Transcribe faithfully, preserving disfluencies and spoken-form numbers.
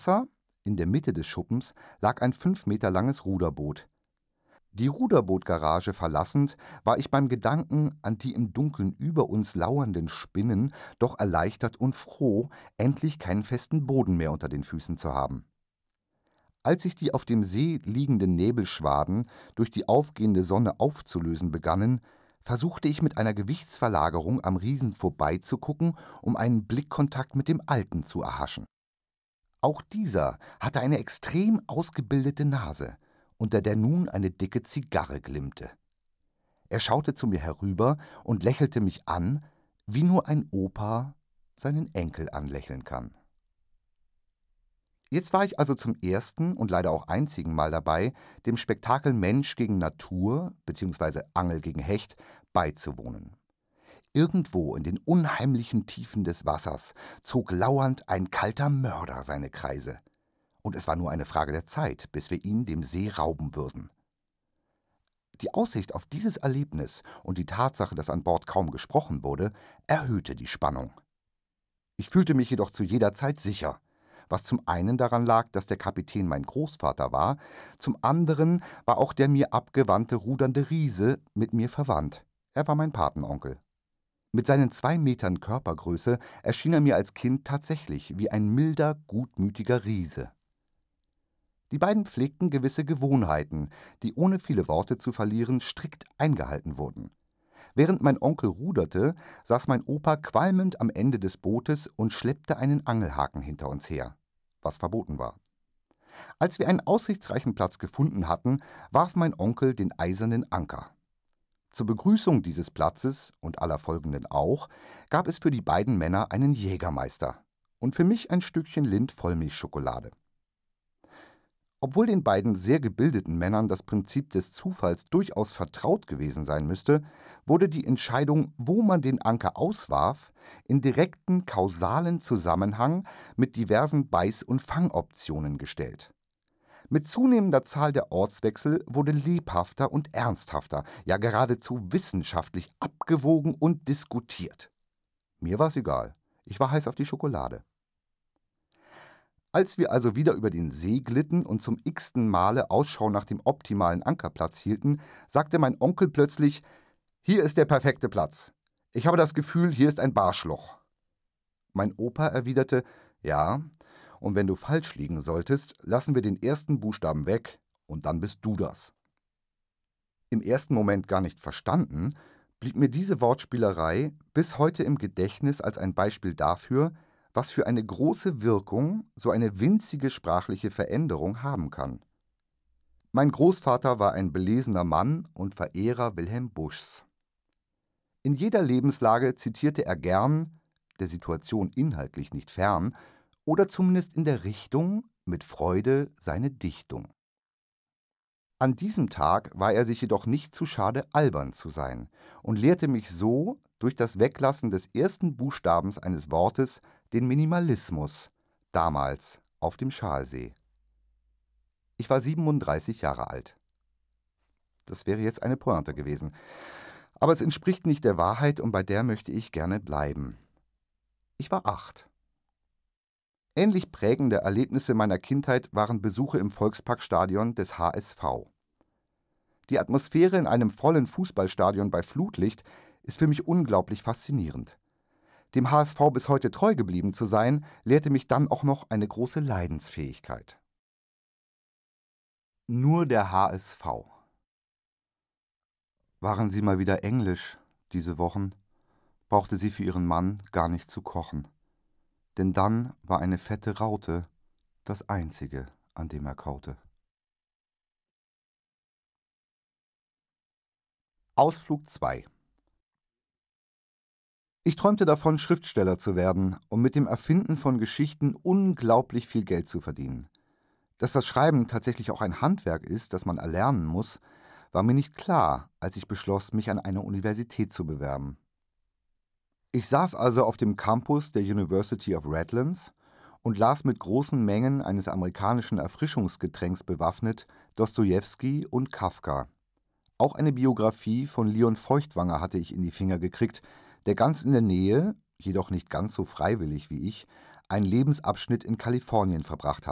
Wasser, in der Mitte des Schuppens, lag ein fünf Meter langes Ruderboot. Die Ruderbootgarage verlassend, war ich beim Gedanken an die im Dunkeln über uns lauernden Spinnen doch erleichtert und froh, endlich keinen festen Boden mehr unter den Füßen zu haben. Als sich die auf dem See liegenden Nebelschwaden durch die aufgehende Sonne aufzulösen begannen, versuchte ich mit einer Gewichtsverlagerung am Riesen vorbeizugucken, um einen Blickkontakt mit dem Alten zu erhaschen. Auch dieser hatte eine extrem ausgebildete Nase, unter der nun eine dicke Zigarre glimmte. Er schaute zu mir herüber und lächelte mich an, wie nur ein Opa seinen Enkel anlächeln kann. Jetzt war ich also zum ersten und leider auch einzigen Mal dabei, dem Spektakel Mensch gegen Natur bzw. Angel gegen Hecht beizuwohnen. Irgendwo in den unheimlichen Tiefen des Wassers zog lauernd ein kalter Mörder seine Kreise. Und es war nur eine Frage der Zeit, bis wir ihn dem See rauben würden. Die Aussicht auf dieses Erlebnis und die Tatsache, dass an Bord kaum gesprochen wurde, erhöhte die Spannung. Ich fühlte mich jedoch zu jeder Zeit sicher, was zum einen daran lag, dass der Kapitän mein Großvater war, zum anderen war auch der mir abgewandte rudernde Riese mit mir verwandt. Er war mein Patenonkel. Mit seinen zwei Metern Körpergröße erschien er mir als Kind tatsächlich wie ein milder, gutmütiger Riese. Die beiden pflegten gewisse Gewohnheiten, die ohne viele Worte zu verlieren strikt eingehalten wurden. Während mein Onkel ruderte, saß mein Opa qualmend am Ende des Bootes und schleppte einen Angelhaken hinter uns her, was verboten war. Als wir einen aussichtsreichen Platz gefunden hatten, warf mein Onkel den eisernen Anker. Zur Begrüßung dieses Platzes und aller folgenden auch, gab es für die beiden Männer einen Jägermeister und für mich ein Stückchen Lind-Vollmilchschokolade. Obwohl den beiden sehr gebildeten Männern das Prinzip des Zufalls durchaus vertraut gewesen sein müsste, wurde die Entscheidung, wo man den Anker auswarf, in direkten kausalen Zusammenhang mit diversen Beiß- und Fangoptionen gestellt. Mit zunehmender Zahl der Ortswechsel wurde lebhafter und ernsthafter, ja geradezu wissenschaftlich abgewogen und diskutiert. Mir war's egal, ich war heiß auf die Schokolade. Als wir also wieder über den See glitten und zum x-ten Male Ausschau nach dem optimalen Ankerplatz hielten, sagte mein Onkel plötzlich: »Hier ist der perfekte Platz. Ich habe das Gefühl, hier ist ein Barschloch.« Mein Opa erwiderte: »Ja, und wenn du falsch liegen solltest, lassen wir den ersten Buchstaben weg, und dann bist du das.« Im ersten Moment gar nicht verstanden, blieb mir diese Wortspielerei bis heute im Gedächtnis als ein Beispiel dafür, was für eine große Wirkung so eine winzige sprachliche Veränderung haben kann. Mein Großvater war ein belesener Mann und Verehrer Wilhelm Buschs. In jeder Lebenslage zitierte er gern, der Situation inhaltlich nicht fern, oder zumindest in der Richtung, mit Freude seine Dichtung. An diesem Tag war er sich jedoch nicht zu schade, albern zu sein und lehrte mich so durch das Weglassen des ersten Buchstabens eines Wortes den Minimalismus, damals auf dem Schalsee. Ich war siebenunddreißig Jahre alt. Das wäre jetzt eine Pointe gewesen. Aber es entspricht nicht der Wahrheit und bei der möchte ich gerne bleiben. Ich war acht. Ähnlich prägende Erlebnisse meiner Kindheit waren Besuche im Volksparkstadion des H S V. Die Atmosphäre in einem vollen Fußballstadion bei Flutlicht ist für mich unglaublich faszinierend. Dem H S V bis heute treu geblieben zu sein, lehrte mich dann auch noch eine große Leidensfähigkeit. Nur der H S V. Waren sie mal wieder englisch, diese Wochen, brauchte sie für ihren Mann gar nicht zu kochen. Denn dann war eine fette Raute das Einzige, an dem er kaute. Ausflug zwei. Ich träumte davon, Schriftsteller zu werden, um mit dem Erfinden von Geschichten unglaublich viel Geld zu verdienen. Dass das Schreiben tatsächlich auch ein Handwerk ist, das man erlernen muss, war mir nicht klar, als ich beschloss, mich an einer Universität zu bewerben. Ich saß also auf dem Campus der University of Redlands und las mit großen Mengen eines amerikanischen Erfrischungsgetränks bewaffnet Dostojewski und Kafka. Auch eine Biografie von Leon Feuchtwanger hatte ich in die Finger gekriegt, der ganz in der Nähe, jedoch nicht ganz so freiwillig wie ich, einen Lebensabschnitt in Kalifornien verbracht hatte.